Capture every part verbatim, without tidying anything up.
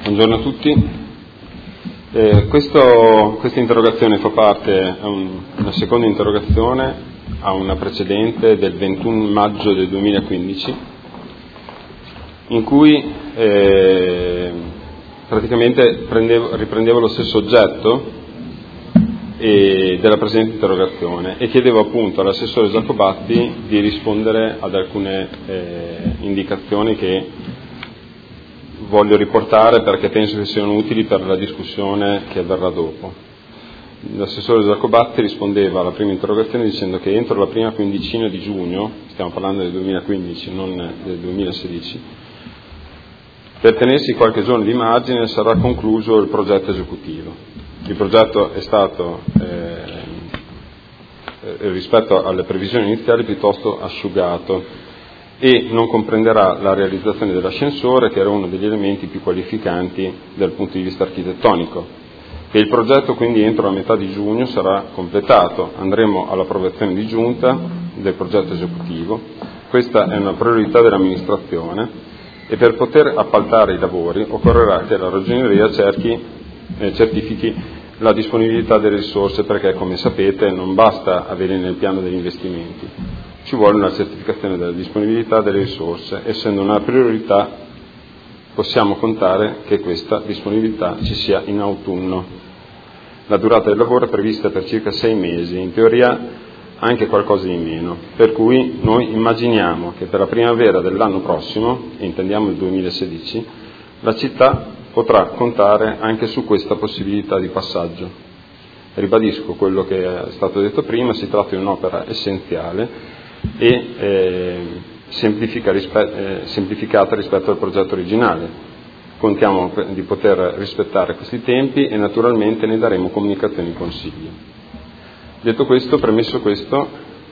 Buongiorno a tutti. Eh, questo, questa interrogazione fa parte, è un, una seconda interrogazione a una precedente del ventuno maggio del duemilaquindici, in cui eh, praticamente prendevo, riprendevo lo stesso oggetto e della presente interrogazione e chiedevo appunto all'assessore Giacobatti di rispondere ad alcune eh, indicazioni che voglio riportare perché penso che siano utili per la discussione che avverrà dopo. L'assessore Giacobatti rispondeva alla prima interrogazione dicendo che entro la prima quindicina di giugno, stiamo parlando del duemilaquindici, non del duemilasedici, per tenersi qualche giorno di margine sarà concluso il progetto esecutivo. Il progetto è stato, eh, rispetto alle previsioni iniziali, piuttosto asciugato e non comprenderà la realizzazione dell'ascensore, che era uno degli elementi più qualificanti dal punto di vista architettonico. E il progetto quindi entro la metà di giugno sarà completato, andremo all'approvazione di giunta del progetto esecutivo. Questa è una priorità dell'amministrazione e per poter appaltare i lavori occorrerà che la Ragioneria cerchi, eh, certifichi la disponibilità delle risorse, perché come sapete non basta avere nel piano degli investimenti, ci vuole una certificazione della disponibilità delle risorse. Essendo una priorità possiamo contare che questa disponibilità ci sia in autunno. La durata del lavoro è prevista per circa sei mesi, in teoria anche qualcosa di meno, per cui noi immaginiamo che per la primavera dell'anno prossimo, e intendiamo il duemilasedici, la città potrà contare anche su questa possibilità di passaggio. Ribadisco quello che è stato detto prima, si tratta di un'opera essenziale e eh, semplifica rispe- eh, semplificata rispetto al progetto originale. Contiamo di poter rispettare questi tempi e naturalmente ne daremo comunicazione in Consiglio. Detto questo, premesso questo,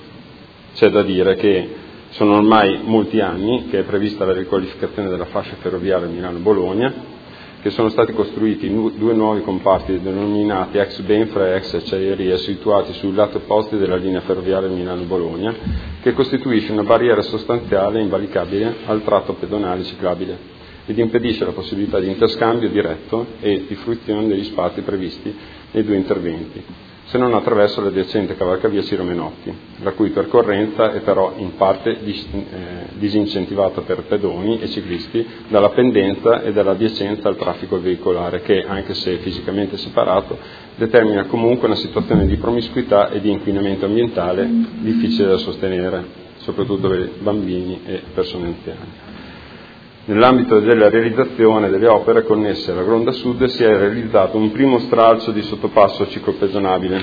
c'è da dire che sono ormai molti anni che è prevista la riqualificazione della fascia ferroviaria Milano-Bologna, che sono stati costruiti due nuovi comparti denominati ex Benfra e ex Acciaieria, situati sui lati opposti della linea ferroviaria Milano-Bologna, che costituisce una barriera sostanziale e invalicabile al tratto pedonale ciclabile ed impedisce la possibilità di interscambio diretto e di fruizione degli spazi previsti nei due interventi, se non attraverso l'adiacente cavalcavia Ciro Menotti, la cui percorrenza è però in parte dis- eh, disincentivata per pedoni e ciclisti dalla pendenza e dall'adiacenza al traffico veicolare che, anche se fisicamente separato, determina comunque una situazione di promiscuità e di inquinamento ambientale difficile da sostenere, soprattutto per bambini e persone anziane. Nell'ambito della realizzazione delle opere connesse alla Gronda Sud si è realizzato un primo stralcio di sottopasso ciclopedonabile.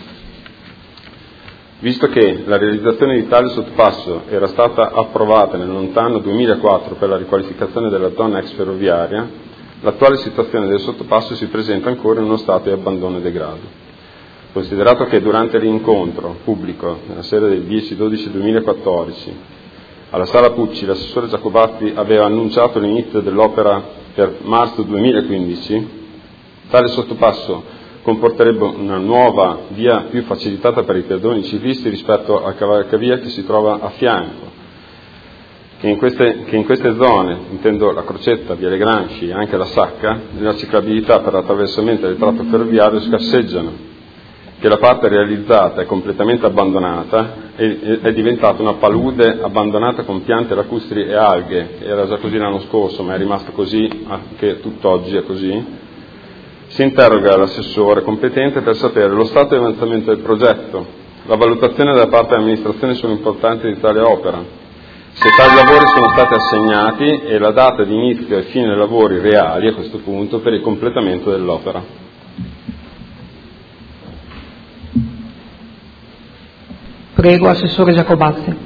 Visto che la realizzazione di tale sottopasso era stata approvata nel lontano duemilaquattro per la riqualificazione della zona ex ferroviaria, l'attuale situazione del sottopasso si presenta ancora in uno stato di abbandono e degrado. Considerato che durante l'incontro pubblico nella sera del dieci dodici duemilaquattordici alla Sala Pucci l'assessore Giacobatti aveva annunciato l'inizio dell'opera per marzo duemilaquindici, tale sottopasso comporterebbe una nuova via più facilitata per i pedoni ciclisti rispetto al cavalcavia che si trova a fianco, che in queste, che in queste zone, intendo la Crocetta, via Le Granci e anche la Sacca, la ciclabilità per l'attraversamento del tratto ferroviario scarseggiano, che la parte realizzata è completamente abbandonata e è diventata una palude abbandonata con piante lacustri e alghe. Era già così l'anno scorso, ma è rimasto così anche tutt'oggi è così. Si interroga l'assessore competente per sapere lo stato di avanzamento del progetto, la valutazione da parte dell'amministrazione sull'importanza di tale opera, se tali lavori sono stati assegnati e la data di inizio e fine dei lavori reali a questo punto per il completamento dell'opera. Prego, Assessore Giacobatti.